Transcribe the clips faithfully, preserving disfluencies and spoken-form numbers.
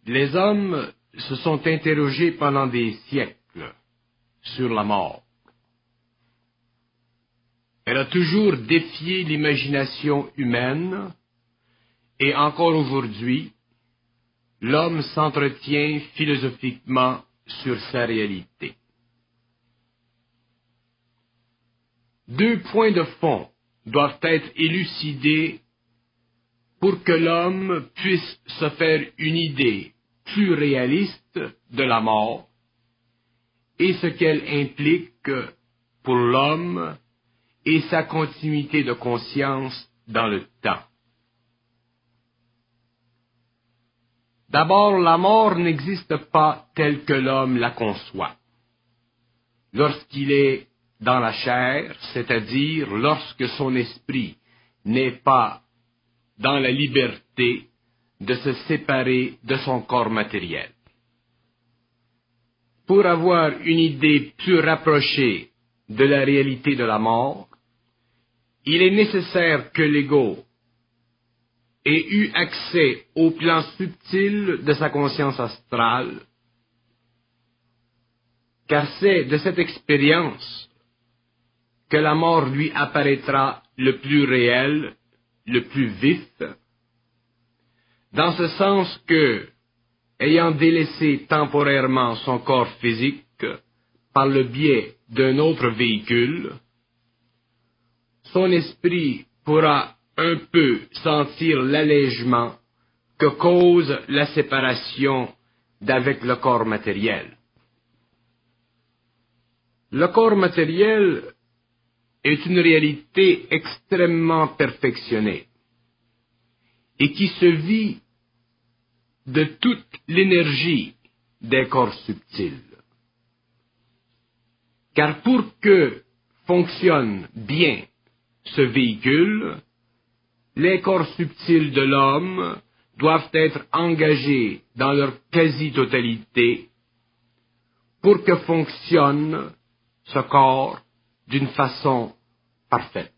Les hommes se sont interrogés pendant des siècles sur la mort. Elle a toujours défié l'imagination humaine et encore aujourd'hui, l'homme s'entretient philosophiquement sur sa réalité. Deux points de fond doivent être élucidés pour que l'homme puisse se faire une idée plus réaliste de la mort et ce qu'elle implique pour l'homme et sa continuité de conscience dans le temps. D'abord, la mort n'existe pas telle que l'homme la conçoit. Lorsqu'il est dans la chair, c'est-à-dire lorsque son esprit n'est pas dans la liberté de se séparer de son corps matériel. Pour avoir une idée plus rapprochée de la réalité de la mort, il est nécessaire que l'ego ait eu accès au plan subtil de sa conscience astrale, car c'est de cette expérience que la mort lui apparaîtra le plus réel, le plus vif, dans ce sens que, ayant délaissé temporairement son corps physique par le biais d'un autre véhicule, son esprit pourra un peu sentir l'allègement que cause la séparation d'avec le corps matériel. Le corps matériel est une réalité extrêmement perfectionnée et qui se vit de toute l'énergie des corps subtils. Car pour que fonctionne bien ce véhicule, les corps subtils de l'homme doivent être engagés dans leur quasi-totalité pour que fonctionne ce corps d'une façon parfaite.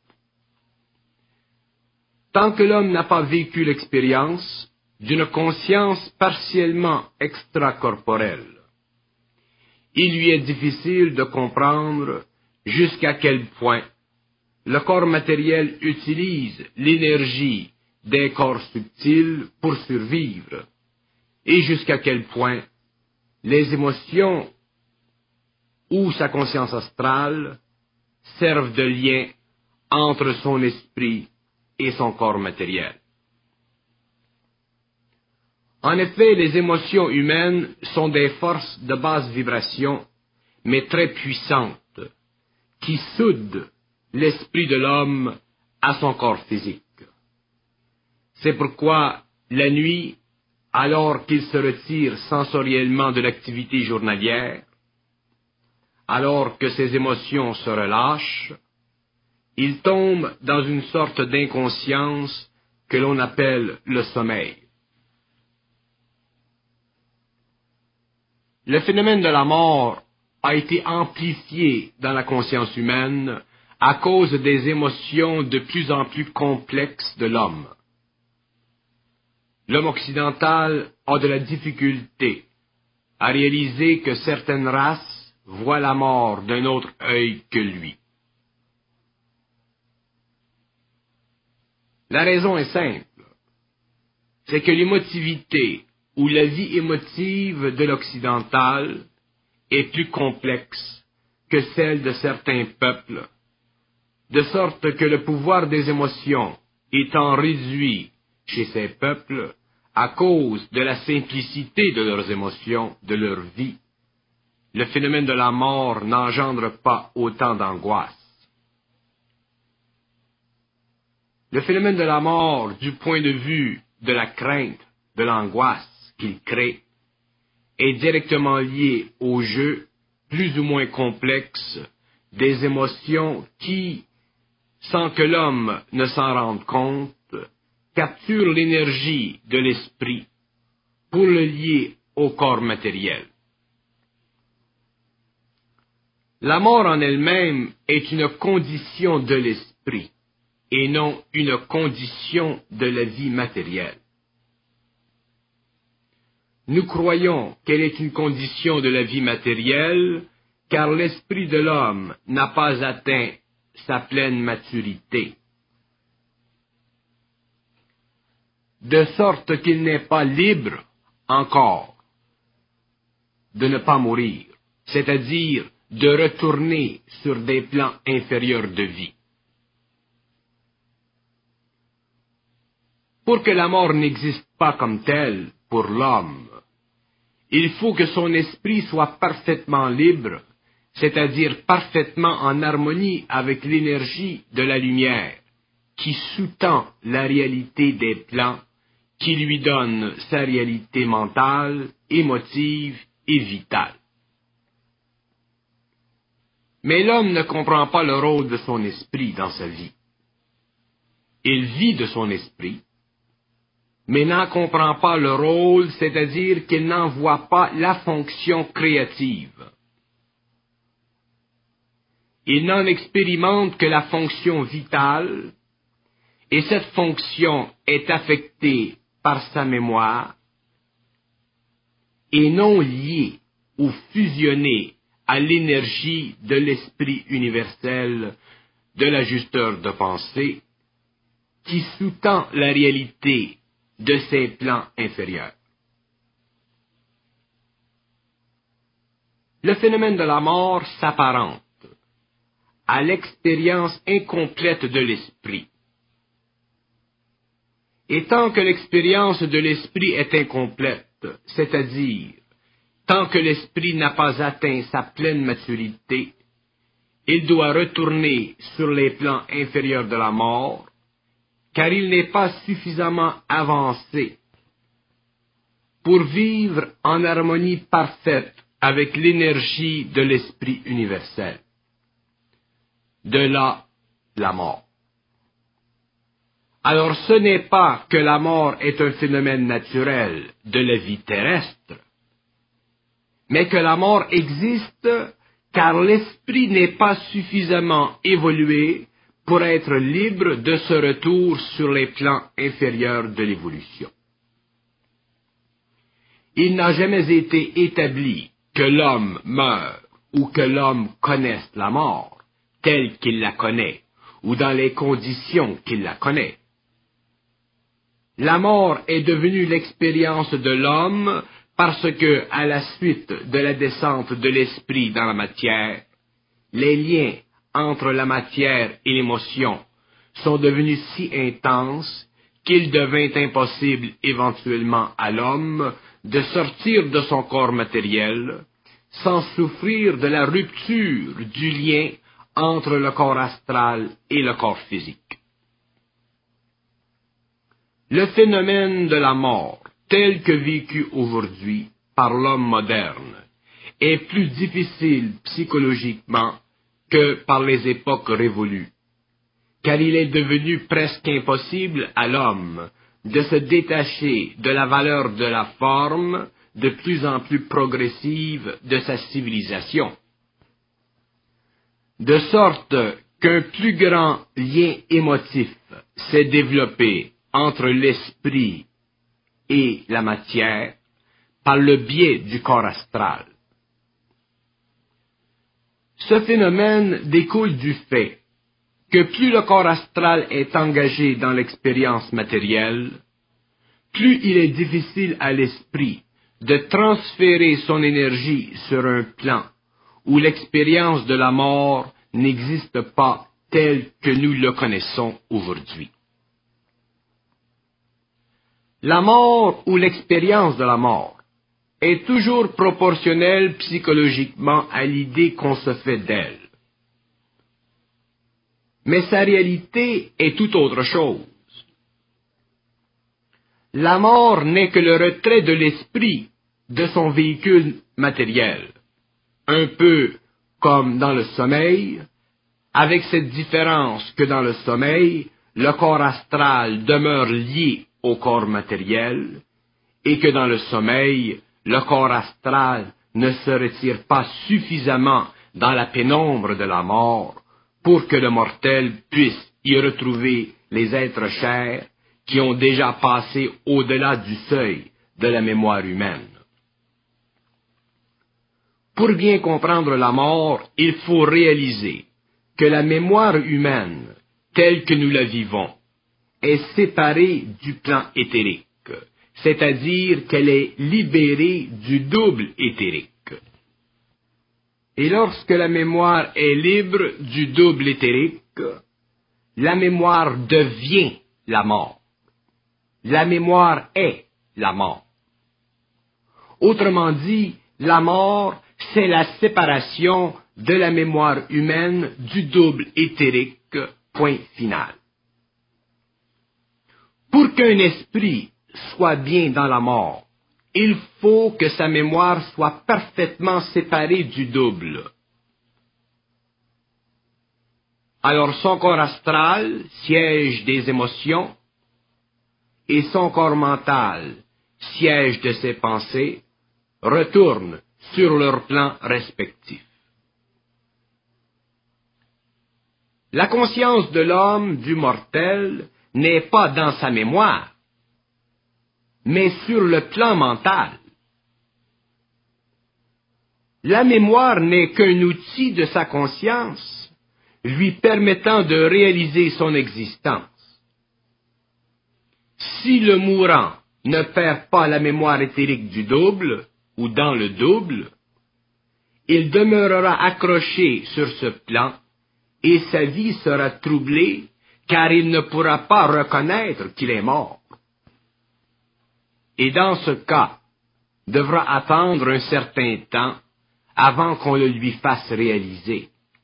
Tant que l'homme n'a pas vécu l'expérience d'une conscience partiellement extracorporelle, il lui est difficile de comprendre jusqu'à quel point le corps matériel utilise l'énergie des corps subtils pour survivre, et jusqu'à quel point les émotions ou sa conscience astrale servent de lien entre son esprit et son corps matériel. En effet, les émotions humaines sont des forces de basse vibration, mais très puissantes, qui soudent l'esprit de l'homme à son corps physique. C'est pourquoi, la nuit, alors qu'il se retire sensoriellement de l'activité journalière, alors que ses émotions se relâchent, il tombe dans une sorte d'inconscience que l'on appelle le sommeil. Le phénomène de la mort a été amplifié dans la conscience humaine à cause des émotions de plus en plus complexes de l'homme. L'homme occidental a de la difficulté à réaliser que certaines races voient la mort d'un autre œil que lui. La raison est simple, c'est que l'émotivité ou la vie émotive de l'occidental est plus complexe que celle de certains peuples, de sorte que le pouvoir des émotions étant réduit chez ces peuples à cause de la simplicité de leurs émotions, de leur vie, le phénomène de la mort n'engendre pas autant d'angoisse. Le phénomène de la mort, du point de vue de la crainte, de l'angoisse qu'il crée, est directement lié au jeu plus ou moins complexe des émotions qui, sans que l'homme ne s'en rende compte, capturent l'énergie de l'esprit pour le lier au corps matériel. La mort en elle-même est une condition de l'esprit et non une condition de la vie matérielle. nous croyons qu'elle est une condition de la vie matérielle, car l'esprit de l'homme n'a pas atteint sa pleine maturité, de sorte qu'il n'est pas libre encore de ne pas mourir, c'est-à-dire de retourner sur des plans inférieurs de vie. Pour que la mort n'existe pas comme telle pour l'homme, il faut que son esprit soit parfaitement libre, c'est-à-dire parfaitement en harmonie avec l'énergie de la lumière, qui sous-tend la réalité des plans, qui lui donne sa réalité mentale, émotive et vitale. Mais l'homme ne comprend pas le rôle de son esprit dans sa vie. Il vit de son esprit, mais n'en comprend pas le rôle, c'est-à-dire qu'il n'en voit pas la fonction créative. Il n'en expérimente que la fonction vitale, et cette fonction est affectée par sa mémoire, et non liée ou fusionnée à l'énergie de l'esprit universel de l'ajusteur de pensée, qui sous-tend la réalité de ces plans inférieurs. Le phénomène de la mort s'apparente à l'expérience incomplète de l'esprit. Et tant que l'expérience de l'esprit est incomplète, c'est-à-dire tant que l'esprit n'a pas atteint sa pleine maturité, il doit retourner sur les plans inférieurs de la mort, car il n'est pas suffisamment avancé pour vivre en harmonie parfaite avec l'énergie de l'esprit universel. De là, la mort. Alors ce n'est pas que la mort est un phénomène naturel de la vie terrestre, mais que la mort existe car l'esprit n'est pas suffisamment évolué pour être libre de ce retour sur les plans inférieurs de l'évolution. Il n'a jamais été établi que l'homme meure ou que l'homme connaisse la mort telle qu'il la connaît ou dans les conditions qu'il la connaît. La mort est devenue l'expérience de l'homme parce que, à la suite de la descente de l'esprit dans la matière, les liens entre la matière et l'émotion sont devenus si intenses qu'il devint impossible éventuellement à l'homme de sortir de son corps matériel sans souffrir de la rupture du lien entre le corps astral et le corps physique. Le phénomène de la mort, tel que vécu aujourd'hui par l'homme moderne, est plus difficile psychologiquement que par les époques révolues, car il est devenu presque impossible à l'homme de se détacher de la valeur de la forme de plus en plus progressive de sa civilisation, de sorte qu'un plus grand lien émotif s'est développé entre l'esprit et la matière par le biais du corps astral. Ce phénomène découle du fait que plus le corps astral est engagé dans l'expérience matérielle, plus il est difficile à l'esprit de transférer son énergie sur un plan où l'expérience de la mort n'existe pas telle que nous le connaissons aujourd'hui. La mort ou l'expérience de la mort est toujours proportionnelle psychologiquement à l'idée qu'on se fait d'elle. Mais sa réalité est tout autre chose. La mort n'est que le retrait de l'esprit de son véhicule matériel, un peu comme dans le sommeil, avec cette différence que dans le sommeil, le corps astral demeure lié au corps matériel, et que dans le sommeil, le corps astral ne se retire pas suffisamment dans la pénombre de la mort pour que le mortel puisse y retrouver les êtres chers qui ont déjà passé au-delà du seuil de la mémoire humaine. Pour bien comprendre la mort, il faut réaliser que la mémoire humaine, telle que nous la vivons, est séparée du plan éthérique, c'est-à-dire qu'elle est libérée du double éthérique. Et lorsque la mémoire est libre du double éthérique, la mémoire devient la mort. La mémoire est la mort. Autrement dit, la mort, c'est la séparation de la mémoire humaine du double éthérique, point final. Pour qu'un esprit soit bien dans la mort, il faut que sa mémoire soit parfaitement séparée du double. Alors son corps astral, siège des émotions, et son corps mental, siège de ses pensées, retournent sur leur plan respectif. La conscience de l'homme, du mortel, n'est pas dans sa mémoire, mais sur le plan mental. La mémoire n'est qu'un outil de sa conscience, lui permettant de réaliser son existence. Si le mourant ne perd pas la mémoire éthérique du double, ou dans le double, il demeurera accroché sur ce plan, et sa vie sera troublée, car il ne pourra pas reconnaître qu'il est mort. Et dans ce cas, devra attendre un certain temps avant qu'on le lui fasse réaliser.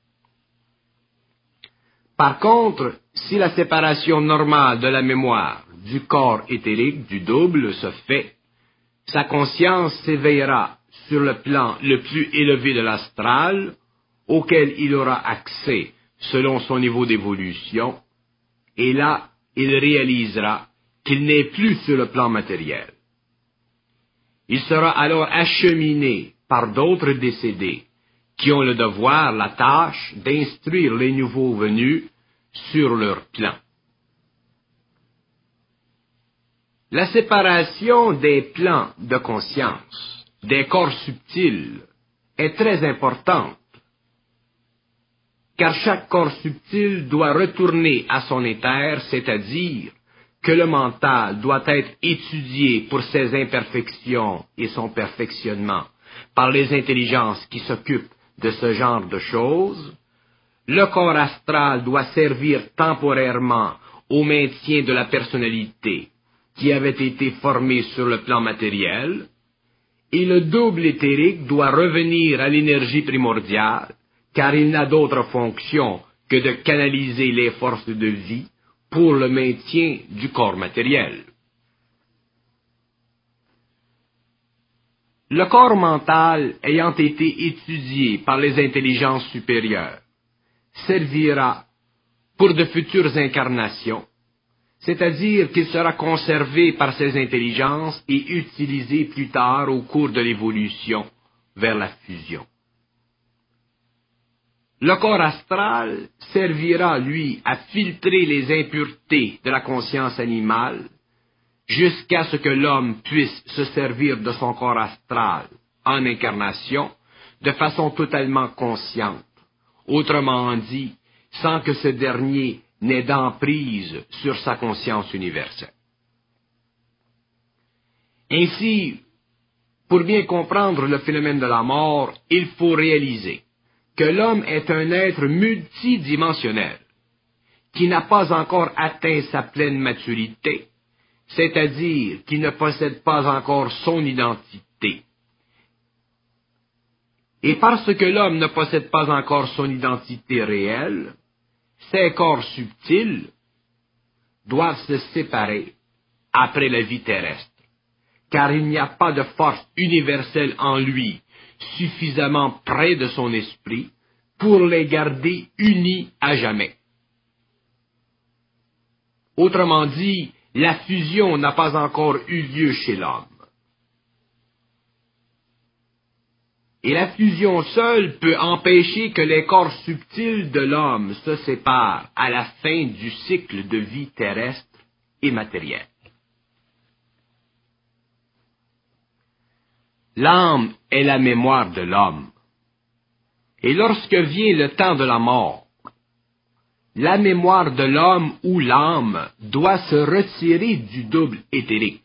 Par contre, si la séparation normale de la mémoire du corps éthérique du double se fait, sa conscience s'éveillera sur le plan le plus élevé de l'astral, auquel il aura accès selon son niveau d'évolution, et là, il réalisera qu'il n'est plus sur le plan matériel. Il sera alors acheminé par d'autres décédés qui ont le devoir, la tâche d'instruire les nouveaux venus sur leur plan. La séparation des plans de conscience, des corps subtils, est très importante, car chaque corps subtil doit retourner à son éther, c'est-à-dire que le mental doit être étudié pour ses imperfections et son perfectionnement par les intelligences qui s'occupent de ce genre de choses. Le corps astral doit servir temporairement au maintien de la personnalité qui avait été formée sur le plan matériel, et le double éthérique doit revenir à l'énergie primordiale, car il n'a d'autre fonction que de canaliser les forces de vie pour le maintien du corps matériel. Le corps mental, ayant été étudié par les intelligences supérieures, servira pour de futures incarnations, c'est-à-dire qu'il sera conservé par ces intelligences et utilisé plus tard au cours de l'évolution vers la fusion. Le corps astral servira, lui, à filtrer les impuretés de la conscience animale jusqu'à ce que l'homme puisse se servir de son corps astral en incarnation de façon totalement consciente, autrement dit, sans que ce dernier n'ait d'emprise sur sa conscience universelle. Ainsi, pour bien comprendre le phénomène de la mort, il faut réaliser que l'homme est un être multidimensionnel, qui n'a pas encore atteint sa pleine maturité, c'est-à-dire qui ne possède pas encore son identité. Et parce que l'homme ne possède pas encore son identité réelle, ces corps subtils doivent se séparer après la vie terrestre, car il n'y a pas de force universelle en lui suffisamment près de son esprit pour les garder unis à jamais. Autrement dit, la fusion n'a pas encore eu lieu chez l'homme. Et la fusion seule peut empêcher que les corps subtils de l'homme se séparent à la fin du cycle de vie terrestre et matériel. L'âme est la mémoire de l'homme, Et lorsque vient le temps de la mort, la mémoire de l'homme ou l'âme doit se retirer du double éthérique.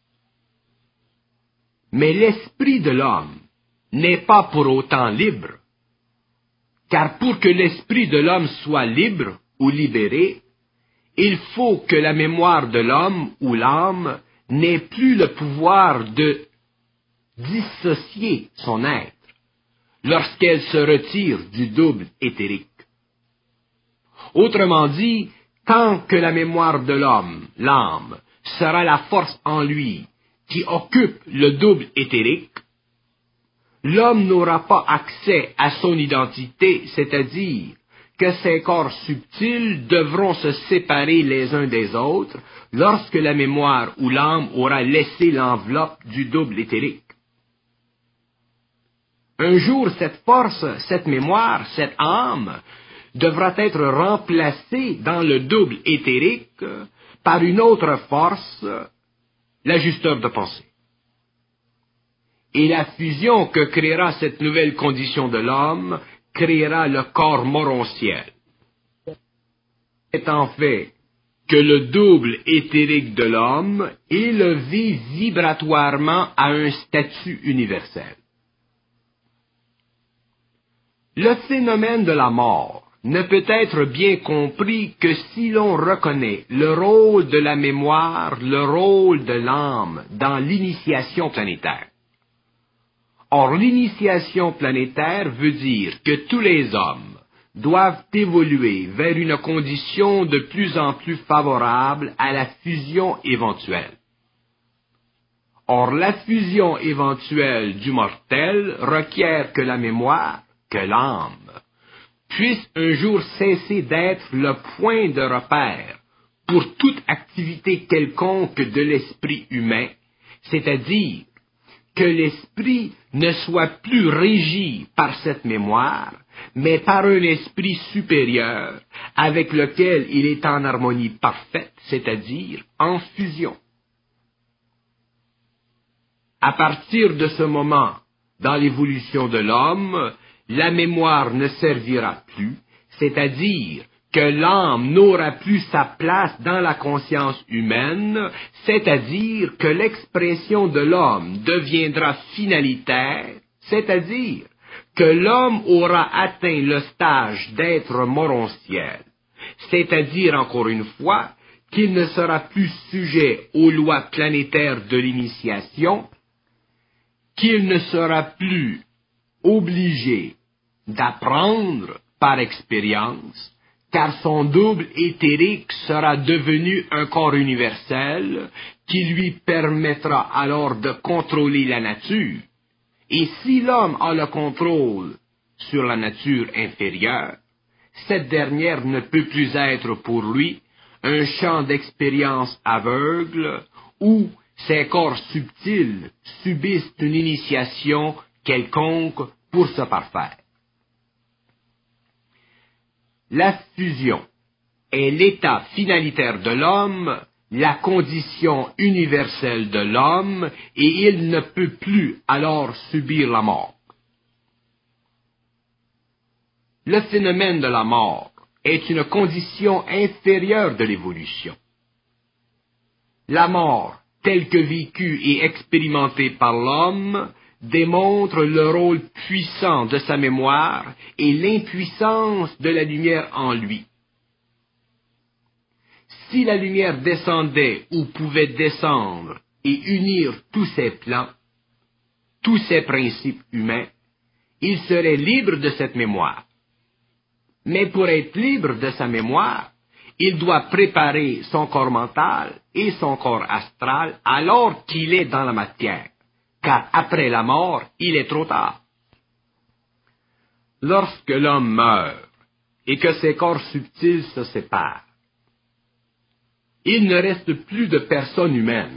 Mais l'esprit de l'homme n'est pas pour autant libre, car pour que l'esprit de l'homme soit libre ou libéré, il faut que la mémoire de l'homme ou l'âme n'ait plus le pouvoir de dissocier son être lorsqu'elle se retire du double éthérique. Autrement dit, tant que la mémoire de l'homme, l'âme, sera la force en lui qui occupe le double éthérique, l'homme n'aura pas accès à son identité, c'est-à-dire que ces corps subtils devront se séparer les uns des autres lorsque la mémoire ou l'âme aura laissé l'enveloppe du double éthérique. Un jour, cette force, cette mémoire, cette âme devra être remplacée dans le double éthérique par une autre force, l'ajusteur de pensée. Et la fusion que créera cette nouvelle condition de l'homme créera le corps morontiel. C'est en fait que le double éthérique de l'homme est élevé vibratoirement à un statut universel. Le phénomène de la mort ne peut être bien compris que si l'on reconnaît le rôle de la mémoire, le rôle de l'âme dans l'initiation planétaire. Or, l'initiation planétaire veut dire que tous les hommes doivent évoluer vers une condition de plus en plus favorable à la fusion éventuelle. Or, la fusion éventuelle du mortel requiert que la mémoire, que l'âme, puisse un jour cesser d'être le point de repère pour toute activité quelconque de l'esprit humain, c'est-à-dire que l'esprit ne soit plus régi par cette mémoire, mais par un esprit supérieur avec lequel il est en harmonie parfaite, c'est-à-dire en fusion. À partir de ce moment, dans l'évolution de l'homme, la mémoire ne servira plus, c'est-à-dire que l'âme n'aura plus sa place dans la conscience humaine, c'est-à-dire que l'expression de l'homme deviendra finalitaire, c'est-à-dire que l'homme aura atteint le stage d'être morontiel, c'est-à-dire encore une fois qu'il ne sera plus sujet aux lois planétaires de l'initiation, qu'il ne sera plus obligé d'apprendre par expérience, car son double éthérique sera devenu un corps universel qui lui permettra alors de contrôler la nature. Et si l'homme a le contrôle sur la nature inférieure, cette dernière ne peut plus être pour lui un champ d'expérience aveugle où ces corps subtils subissent une initiation quelconque pour se parfaire. La fusion est l'état finalitaire de l'homme, la condition universelle de l'homme, et il ne peut plus alors subir la mort. Le phénomène de la mort est une condition inférieure de l'évolution. La mort, telle que vécue et expérimentée par l'homme, démontre le rôle puissant de sa mémoire et l'impuissance de la lumière en lui. Si la lumière descendait ou pouvait descendre et unir tous ses plans, tous ses principes humains, il serait libre de cette mémoire. Mais pour être libre de sa mémoire, il doit préparer son corps mental et son corps astral alors qu'il est dans la matière, car après la mort, il est trop tard. Lorsque l'homme meurt et que ses corps subtils se séparent, il ne reste plus de personne humaine.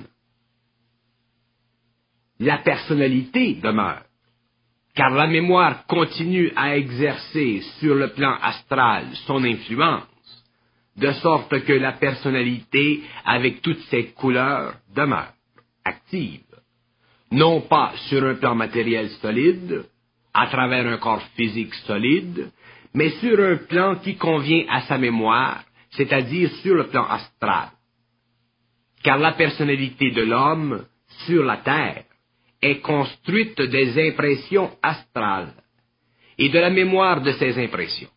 La personnalité demeure, car la mémoire continue à exercer sur le plan astral son influence, de sorte que la personnalité, avec toutes ses couleurs, demeure active, non pas sur un plan matériel solide, à travers un corps physique solide, mais sur un plan qui convient à sa mémoire, c'est-à-dire sur le plan astral. Car la personnalité de l'homme sur la terre est construite des impressions astrales et de la mémoire de ces impressions.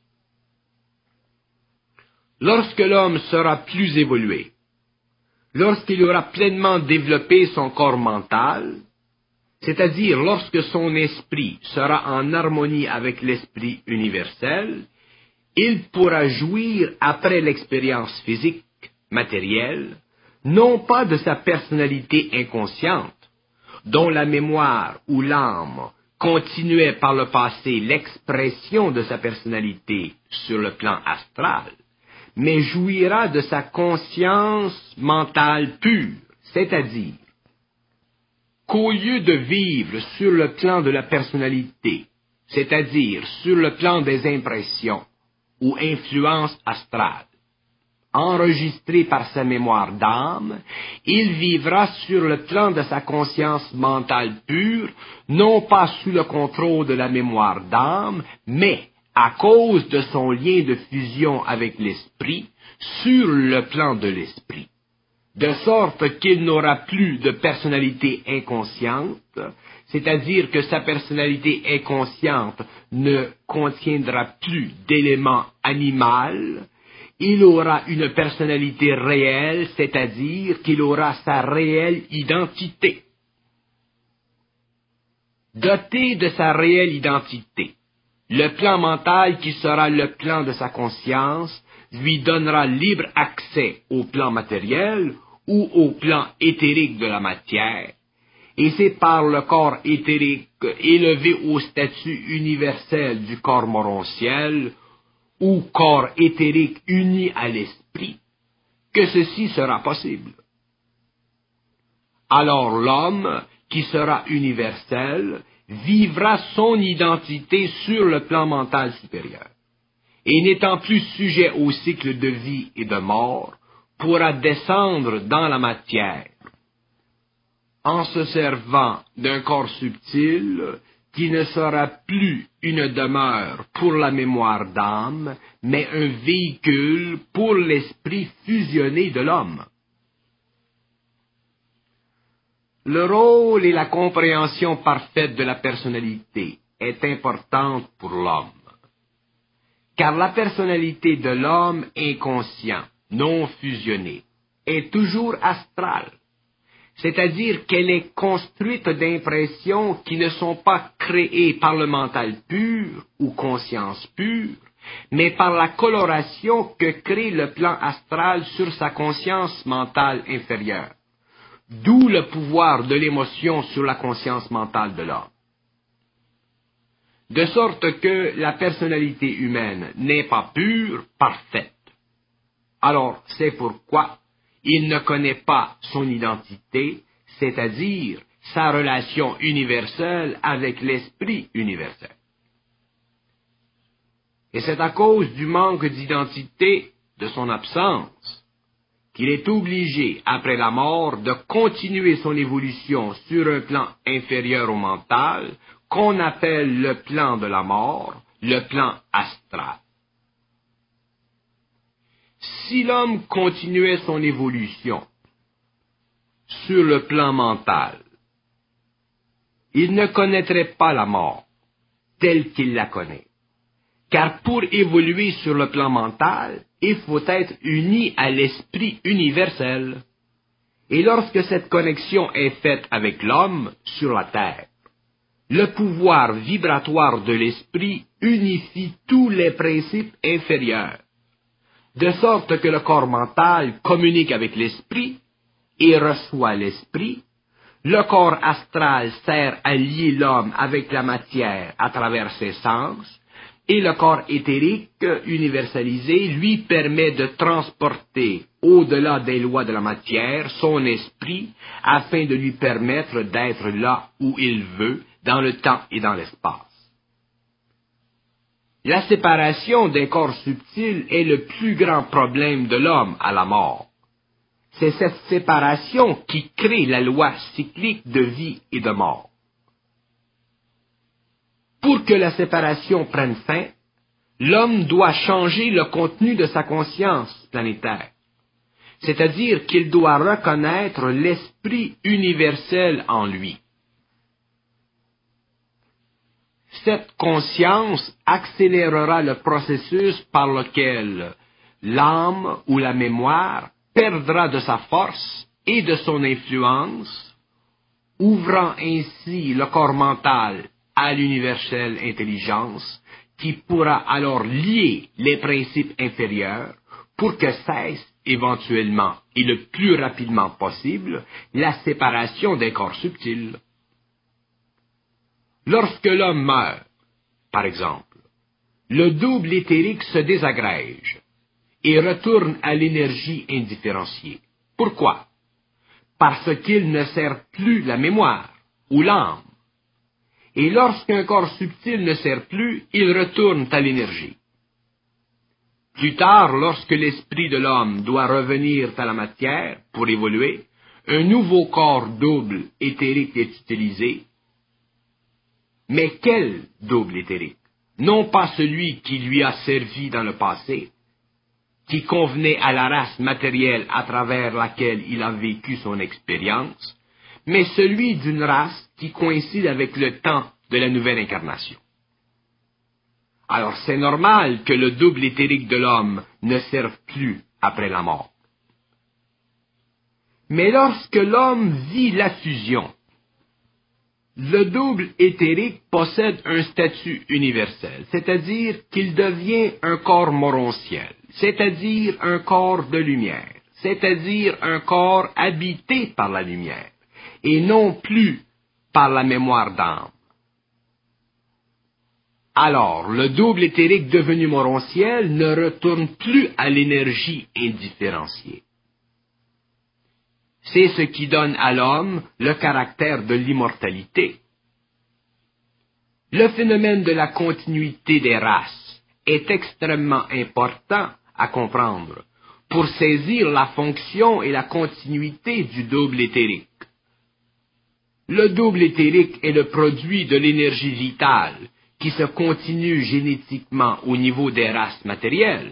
Lorsque l'homme sera plus évolué, lorsqu'il aura pleinement développé son corps mental, c'est-à-dire lorsque son esprit sera en harmonie avec l'esprit universel, il pourra jouir après l'expérience physique, matérielle, non pas de sa personnalité inconsciente, dont la mémoire ou l'âme continuait par le passé l'expression de sa personnalité sur le plan astral, mais jouira de sa conscience mentale pure, c'est-à-dire qu'au lieu de vivre sur le plan de la personnalité, c'est-à-dire sur le plan des impressions ou influences astrales, enregistrées par sa mémoire d'âme, il vivra sur le plan de sa conscience mentale pure, non pas sous le contrôle de la mémoire d'âme, mais à cause de son lien de fusion avec l'esprit, sur le plan de l'esprit, de sorte qu'il n'aura plus de personnalité inconsciente, c'est-à-dire que sa personnalité inconsciente ne contiendra plus d'éléments animaux. Il aura une personnalité réelle, c'est-à-dire qu'il aura sa réelle identité. Doté de sa réelle identité, le plan mental qui sera le plan de sa conscience lui donnera libre accès au plan matériel ou au plan éthérique de la matière, et c'est par le corps éthérique élevé au statut universel du corps morontiel ou corps éthérique uni à l'esprit que ceci sera possible. Alors l'homme, qui sera universel, vivra son identité sur le plan mental supérieur, et n'étant plus sujet au cycle de vie et de mort, pourra descendre dans la matière, en se servant d'un corps subtil qui ne sera plus une demeure pour la mémoire d'âme, mais un véhicule pour l'esprit fusionné de l'homme. Le rôle et la compréhension parfaite de la personnalité est importante pour l'homme, car la personnalité de l'homme inconscient, non fusionné, est toujours astrale, c'est-à-dire qu'elle est construite d'impressions qui ne sont pas créées par le mental pur ou conscience pure, mais par la coloration que crée le plan astral sur sa conscience mentale inférieure, d'où le pouvoir de l'émotion sur la conscience mentale de l'homme. De sorte que la personnalité humaine n'est pas pure, parfaite. Alors, c'est pourquoi il ne connaît pas son identité, c'est-à-dire sa relation universelle avec l'esprit universel. Et c'est à cause du manque d'identité, de son absence, qu'il est obligé, après la mort, de continuer son évolution sur un plan inférieur au mental, qu'on appelle le plan de la mort, le plan astral. Si l'homme continuait son évolution sur le plan mental, il ne connaîtrait pas la mort telle qu'il la connaît. Car pour évoluer sur le plan mental, il faut être uni à l'esprit universel. Et lorsque cette connexion est faite avec l'homme sur la terre, le pouvoir vibratoire de l'esprit unifie tous les principes inférieurs, de sorte que le corps mental communique avec l'esprit et reçoit l'esprit. Le corps astral sert à lier l'homme avec la matière à travers ses sens, et le corps éthérique universalisé lui permet de transporter au-delà des lois de la matière son esprit afin de lui permettre d'être là où il veut, dans le temps et dans l'espace. La séparation des corps subtils est le plus grand problème de l'homme à la mort. C'est cette séparation qui crée la loi cyclique de vie et de mort. Pour que la séparation prenne fin, l'homme doit changer le contenu de sa conscience planétaire. C'est-à-dire qu'il doit reconnaître l'esprit universel en lui. Cette conscience accélérera le processus par lequel l'âme ou la mémoire perdra de sa force et de son influence, ouvrant ainsi le corps mental à l'universelle intelligence qui pourra alors lier les principes inférieurs pour que cesse éventuellement et le plus rapidement possible la séparation des corps subtils. Lorsque l'homme meurt, par exemple, le double éthérique se désagrège et retourne à l'énergie indifférenciée. Pourquoi? Parce qu'il ne sert plus la mémoire ou l'âme. Et lorsqu'un corps subtil ne sert plus, il retourne à l'énergie. Plus tard, lorsque l'esprit de l'homme doit revenir à la matière pour évoluer, un nouveau corps double éthérique est utilisé. Mais quel double éthérique? Non pas celui qui lui a servi dans le passé, qui convenait à la race matérielle à travers laquelle il a vécu son expérience, mais celui d'une race qui coïncide avec le temps de la nouvelle incarnation. Alors c'est normal que le double éthérique de l'homme ne serve plus après la mort. Mais lorsque l'homme vit la fusion, le double éthérique possède un statut universel, c'est-à-dire qu'il devient un corps morontiel, c'est-à-dire un corps de lumière, c'est-à-dire un corps habité par la lumière, et non plus par la mémoire d'âme. Alors, le double éthérique devenu morontiel ne retourne plus à l'énergie indifférenciée. C'est ce qui donne à l'homme le caractère de l'immortalité. Le phénomène de la continuité des races est extrêmement important à comprendre pour saisir la fonction et la continuité du double éthérique. Le double éthérique est le produit de l'énergie vitale qui se continue génétiquement au niveau des races matérielles.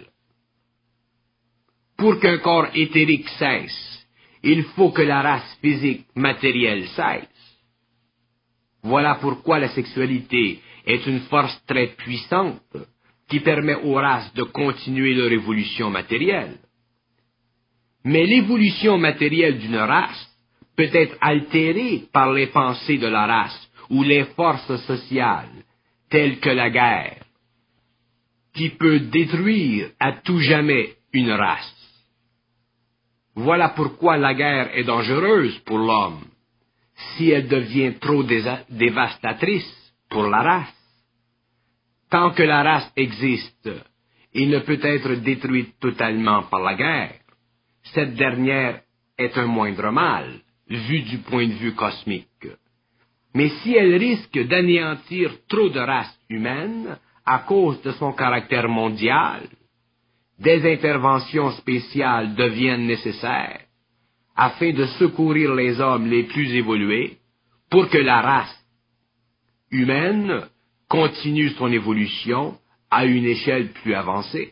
Pour qu'un corps éthérique cesse, il faut que la race physique matérielle cesse. Voilà pourquoi la sexualité est une force très puissante qui permet aux races de continuer leur évolution matérielle. Mais l'évolution matérielle d'une race peut être altérée par les pensées de la race ou les forces sociales, telles que la guerre, qui peut détruire à tout jamais une race. Voilà pourquoi la guerre est dangereuse pour l'homme, si elle devient trop dévastatrice pour la race. Tant que la race existe, il ne peut être détruite totalement par la guerre. Cette dernière est un moindre mal, vu du point de vue cosmique. Mais si elle risque d'anéantir trop de races humaines à cause de son caractère mondial, des interventions spéciales deviennent nécessaires afin de secourir les hommes les plus évolués pour que la race humaine continue son évolution à une échelle plus avancée.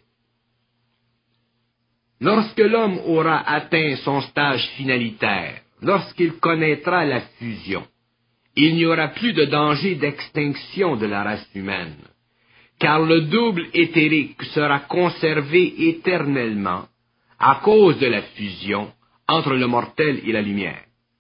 Lorsque l'homme aura atteint son stage finalitaire, lorsqu'il connaîtra la fusion, il n'y aura plus de danger d'extinction de la race humaine, car le double éthérique sera conservé éternellement à cause de la fusion entre le mortel et la lumière.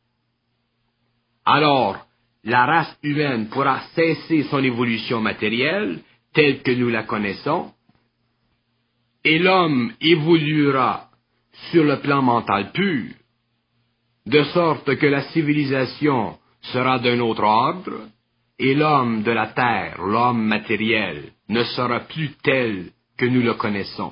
Alors, la race humaine pourra cesser son évolution matérielle telle que nous la connaissons, et l'homme évoluera sur le plan mental pur, de sorte que la civilisation sera d'un autre ordre, et l'homme de la terre, l'homme matériel, ne sera plus tel que nous le connaissons.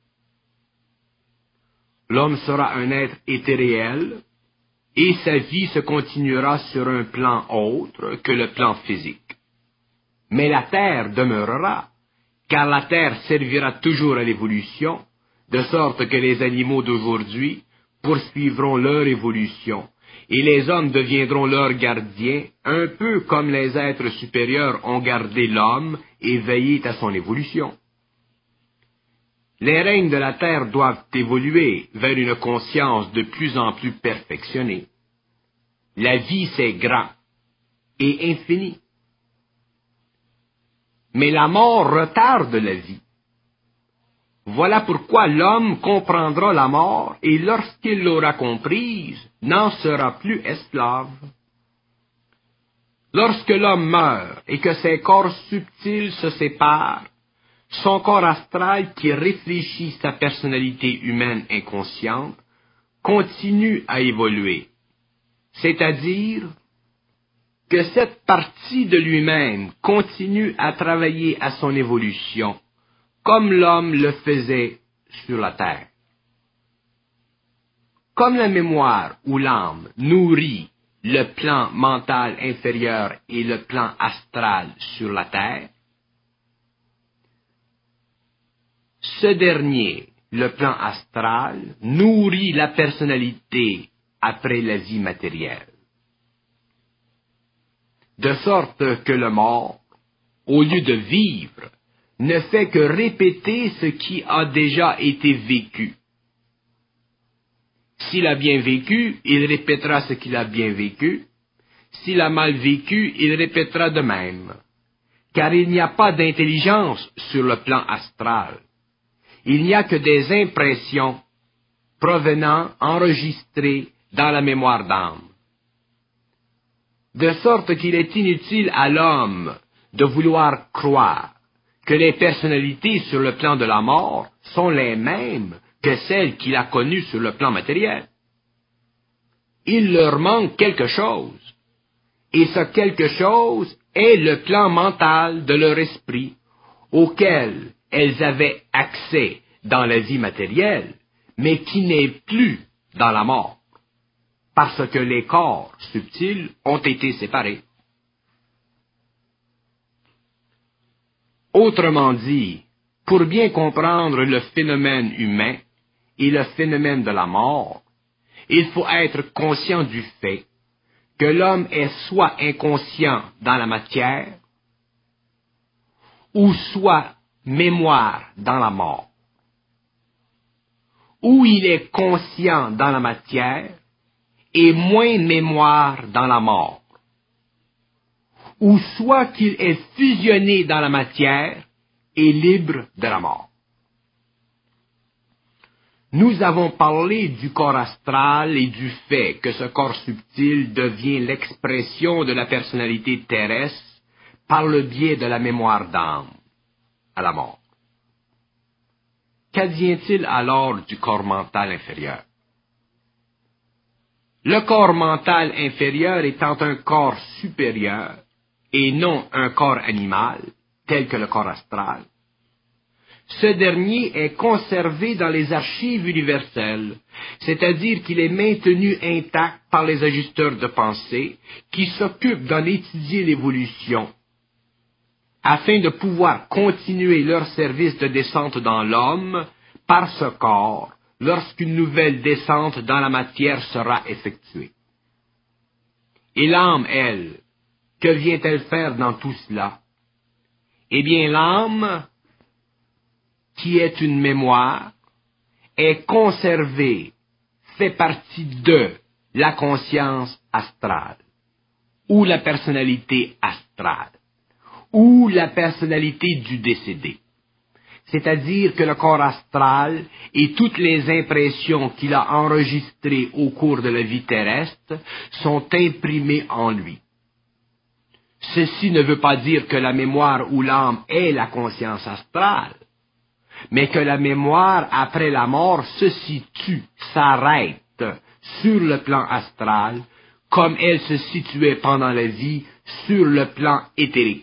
L'homme sera un être éthéréel, et sa vie se continuera sur un plan autre que le plan physique. Mais la terre demeurera, car la terre servira toujours à l'évolution, de sorte que les animaux d'aujourd'hui poursuivront leur évolution, et les hommes deviendront leurs gardiens, un peu comme les êtres supérieurs ont gardé l'homme et veillé à son évolution. Les règnes de la terre doivent évoluer vers une conscience de plus en plus perfectionnée. La vie, c'est grand et infini. Mais la mort retarde la vie. Voilà pourquoi l'homme comprendra la mort et lorsqu'il l'aura comprise, n'en sera plus esclave. Lorsque l'homme meurt et que ses corps subtils se séparent, son corps astral qui réfléchit sa personnalité humaine inconsciente continue à évoluer, c'est-à-dire que cette partie de lui-même continue à travailler à son évolution, comme l'homme le faisait sur la terre. Comme la mémoire ou l'âme nourrit le plan mental inférieur et le plan astral sur la terre, ce dernier, le plan astral, nourrit la personnalité après la vie matérielle. De sorte que le mort, au lieu de vivre, ne fait que répéter ce qui a déjà été vécu. S'il a bien vécu, il répétera ce qu'il a bien vécu. S'il a mal vécu, il répétera de même. Car il n'y a pas d'intelligence sur le plan astral. Il n'y a que des impressions provenant, enregistrées dans la mémoire d'âme. De sorte qu'il est inutile à l'homme de vouloir croire que les personnalités sur le plan de la mort sont les mêmes que celles qu'il a connues sur le plan matériel. Il leur manque quelque chose, et ce quelque chose est le plan mental de leur esprit, auquel elles avaient accès dans la vie matérielle, mais qui n'est plus dans la mort, parce que les corps subtils ont été séparés. Autrement dit, pour bien comprendre le phénomène humain et le phénomène de la mort, il faut être conscient du fait que l'homme est soit inconscient dans la matière, ou soit mémoire dans la mort. Ou il est conscient dans la matière et moins mémoire dans la mort. Ou soit qu'il est fusionné dans la matière et libre de la mort. Nous avons parlé du corps astral et du fait que ce corps subtil devient l'expression de la personnalité terrestre par le biais de la mémoire d'âme à la mort. Qu'advient-il alors du corps mental inférieur? Le corps mental inférieur étant un corps supérieur et non un corps animal, tel que le corps astral, ce dernier est conservé dans les archives universelles, c'est-à-dire qu'il est maintenu intact par les ajusteurs de pensée qui s'occupent d'en étudier l'évolution, afin de pouvoir continuer leur service de descente dans l'homme par ce corps, lorsqu'une nouvelle descente dans la matière sera effectuée. Et l'âme, elle, que vient-elle faire dans tout cela? Eh bien, l'âme, qui est une mémoire, est conservée, fait partie de la conscience astrale, ou la personnalité astrale, ou la personnalité du décédé. C'est-à-dire que le corps astral et toutes les impressions qu'il a enregistrées au cours de la vie terrestre sont imprimées en lui. Ceci ne veut pas dire que la mémoire ou l'âme est la conscience astrale, mais que la mémoire après la mort se situe, s'arrête sur le plan astral, comme elle se situait pendant la vie sur le plan éthérique.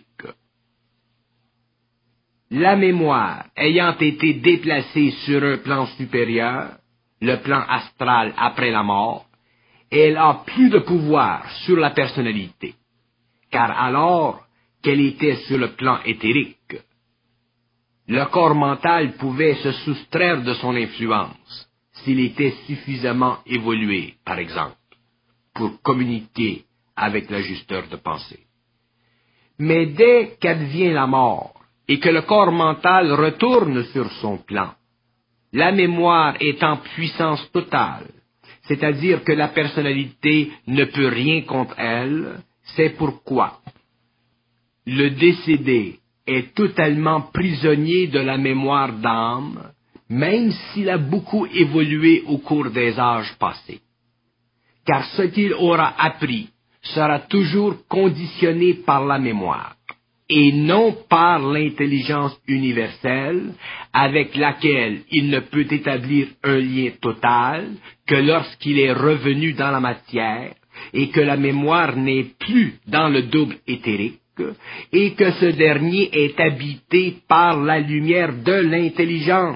La mémoire ayant été déplacée sur un plan supérieur, le plan astral après la mort, elle a plus de pouvoir sur la personnalité, car alors qu'elle était sur le plan éthérique, le corps mental pouvait se soustraire de son influence, s'il était suffisamment évolué, par exemple. pour communiquer avec l'ajusteur de pensée. Mais dès qu'advient la mort et que le corps mental retourne sur son plan, la mémoire est en puissance totale, c'est-à-dire que la personnalité ne peut rien contre elle, c'est pourquoi le décédé est totalement prisonnier de la mémoire d'âme, même s'il a beaucoup évolué au cours des âges passés. Car ce qu'il aura appris sera toujours conditionné par la mémoire, et non par l'intelligence universelle avec laquelle il ne peut établir un lien total que lorsqu'il est revenu dans la matière et que la mémoire n'est plus dans le double éthérique et que ce dernier est habité par la lumière de l'intelligence.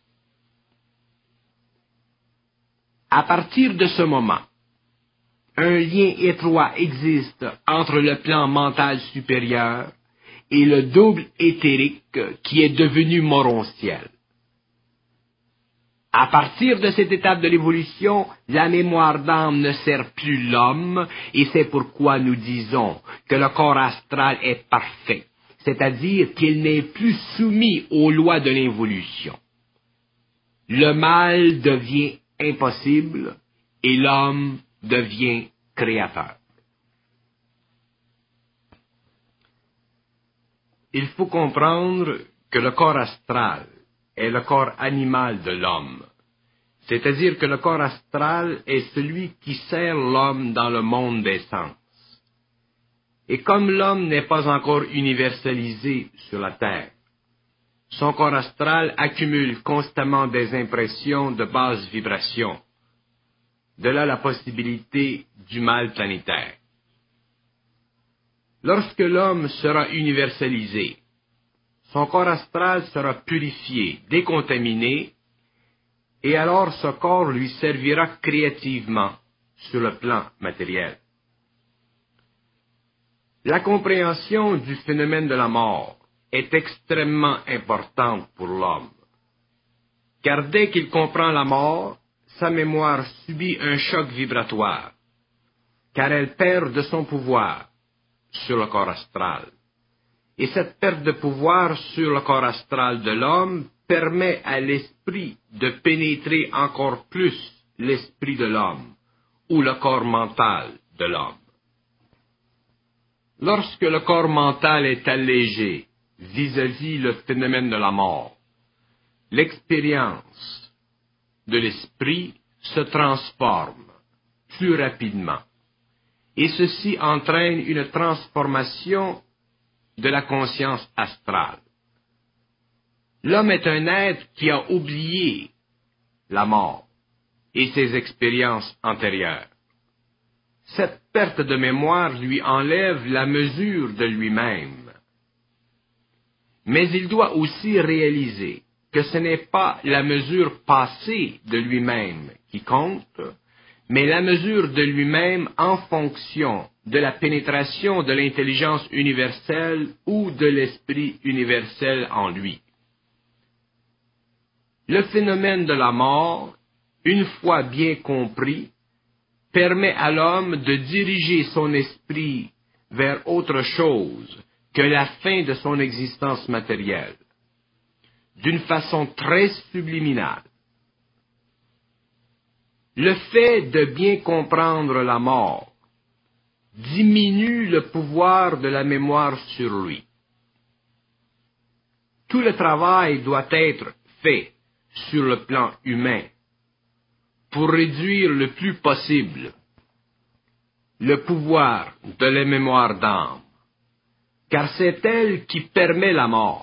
À partir de ce moment, un lien étroit existe entre le plan mental supérieur et le double éthérique qui est devenu morontiel. À partir de cette étape de l'évolution, la mémoire d'âme ne sert plus l'homme, et c'est pourquoi nous disons que le corps astral est parfait, c'est-à-dire qu'il n'est plus soumis aux lois de l'évolution. Le mal devient impossible et l'homme devient créateur. Il faut comprendre que le corps astral est le corps animal de l'homme, c'est-à-dire que le corps astral est celui qui sert l'homme dans le monde des sens. Et comme l'homme n'est pas encore universalisé sur la Terre, son corps astral accumule constamment des impressions de basse vibration. De là la possibilité du mal planétaire. Lorsque l'homme sera universalisé, son corps astral sera purifié, décontaminé, et alors ce corps lui servira créativement sur le plan matériel. La compréhension du phénomène de la mort est extrêmement importante pour l'homme, car dès qu'il comprend la mort, sa mémoire subit un choc vibratoire, car elle perd de son pouvoir sur le corps astral. Et cette perte de pouvoir sur le corps astral de l'homme permet à l'esprit de pénétrer encore plus l'esprit de l'homme, ou le corps mental de l'homme. Lorsque le corps mental est allégé vis-à-vis le phénomène de la mort, l'expérience de l'esprit se transforme plus rapidement, et ceci entraîne une transformation de la conscience astrale. L'homme est un être qui a oublié la mort et ses expériences antérieures. Cette perte de mémoire lui enlève la mesure de lui-même. Mais il doit aussi réaliser que ce n'est pas la mesure passée de lui-même qui compte, mais la mesure de lui-même en fonction de la pénétration de l'intelligence universelle ou de l'esprit universel en lui. Le phénomène de la mort, une fois bien compris, permet à l'homme de diriger son esprit vers autre chose que la fin de son existence matérielle, d'une façon très subliminale. Le fait de bien comprendre la mort diminue le pouvoir de la mémoire sur lui. Tout le travail doit être fait sur le plan humain pour réduire le plus possible le pouvoir de la mémoire d'âme, car c'est elle qui permet la mort.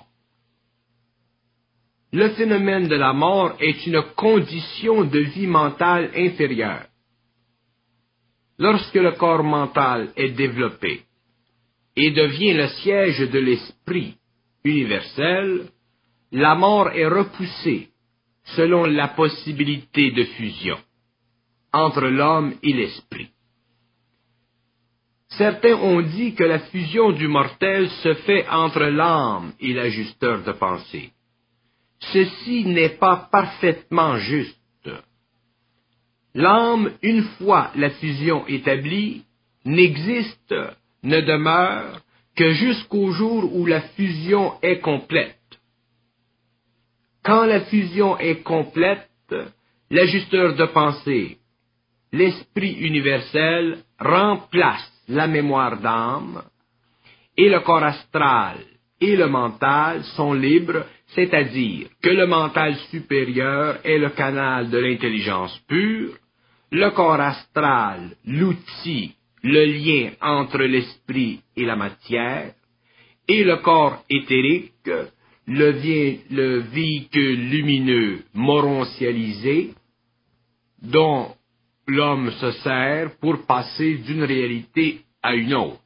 Le phénomène de la mort est une condition de vie mentale inférieure. Lorsque le corps mental est développé et devient le siège de l'esprit universel, la mort est repoussée selon la possibilité de fusion entre l'homme et l'esprit. Certains ont dit que la fusion du mortel se fait entre l'âme et l'ajusteur de pensée. Ceci n'est pas parfaitement juste. L'âme, une fois la fusion établie, n'existe, ne demeure que jusqu'au jour où la fusion est complète. Quand la fusion est complète, l'ajusteur de pensée, l'esprit universel, remplace la mémoire d'âme, et le corps astral et le mental sont libres, c'est-à-dire que le mental supérieur est le canal de l'intelligence pure, le corps astral, l'outil, le lien entre l'esprit et la matière, et le corps éthérique, le, vi- le véhicule lumineux morontialisé, dont l'homme se sert pour passer d'une réalité à une autre.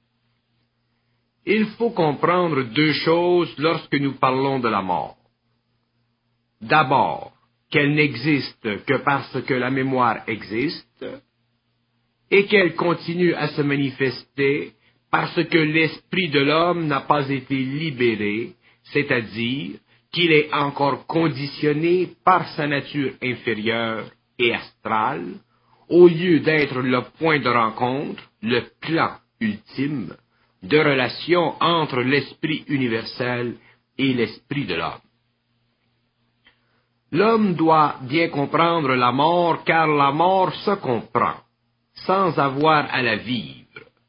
Il faut comprendre deux choses lorsque nous parlons de la mort. D'abord, qu'elle n'existe que parce que la mémoire existe, et qu'elle continue à se manifester parce que l'esprit de l'homme n'a pas été libéré, c'est-à-dire qu'il est encore conditionné par sa nature inférieure et astrale, au lieu d'être le point de rencontre, le plan ultime, de relation entre l'esprit universel et l'esprit de l'homme. L'homme doit bien comprendre la mort, car la mort se comprend, sans avoir à la vivre.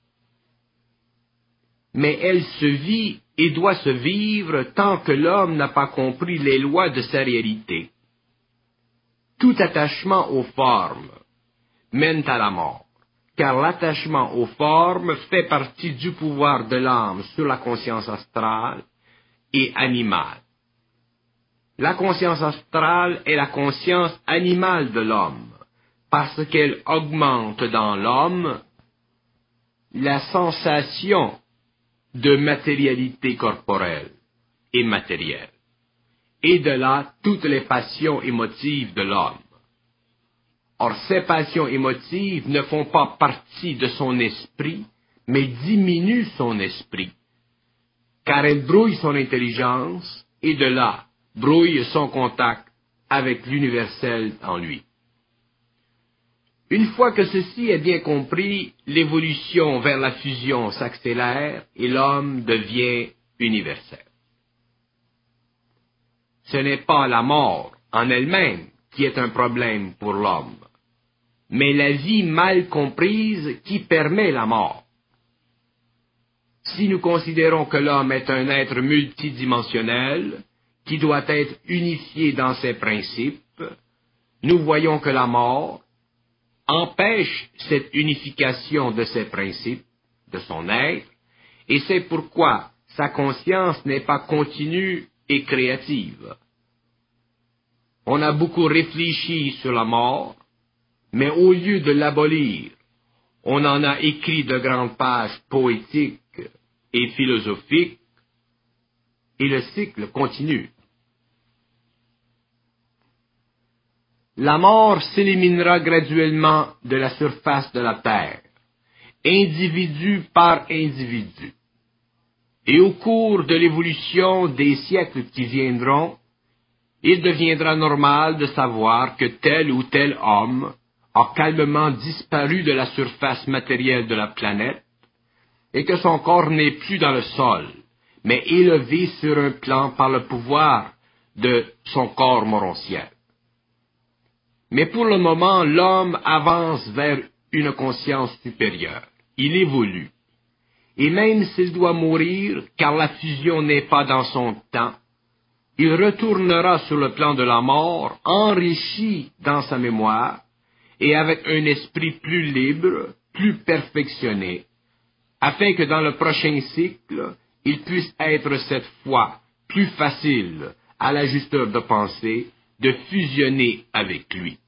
Mais elle se vit et doit se vivre tant que l'homme n'a pas compris les lois de sa réalité. Tout attachement aux formes mène à la mort, car l'attachement aux formes fait partie du pouvoir de l'âme sur la conscience astrale et animale. La conscience astrale est la conscience animale de l'homme, parce qu'elle augmente dans l'homme la sensation de matérialité corporelle et matérielle, et de là toutes les passions émotives de l'homme. Or, ces passions émotives ne font pas partie de son esprit, mais diminuent son esprit, car elles brouillent son intelligence, et de là brouillent son contact avec l'universel en lui. Une fois que ceci est bien compris, l'évolution vers la fusion s'accélère et l'homme devient universel. Ce n'est pas la mort en elle-même qui est un problème pour l'homme, mais la vie mal comprise qui permet la mort. Si nous considérons que l'homme est un être multidimensionnel, qui doit être unifié dans ses principes, nous voyons que la mort empêche cette unification de ses principes, de son être, et c'est pourquoi sa conscience n'est pas continue et créative. On a beaucoup réfléchi sur la mort, mais au lieu de l'abolir, on en a écrit de grandes pages poétiques et philosophiques, et le cycle continue. La mort s'éliminera graduellement de la surface de la terre, individu par individu. Et au cours de l'évolution des siècles qui viendront, il deviendra normal de savoir que tel ou tel homme a calmement disparu de la surface matérielle de la planète, et que son corps n'est plus dans le sol, mais élevé sur un plan par le pouvoir de son corps morontiel. Mais pour le moment, l'homme avance vers une conscience supérieure. Il évolue. Et même s'il doit mourir, car la fusion n'est pas dans son temps, il retournera sur le plan de la mort, enrichi dans sa mémoire, et avec un esprit plus libre, plus perfectionné, afin que dans le prochain cycle, il puisse être cette fois plus facile à l'ajusteur de pensée de fusionner avec lui.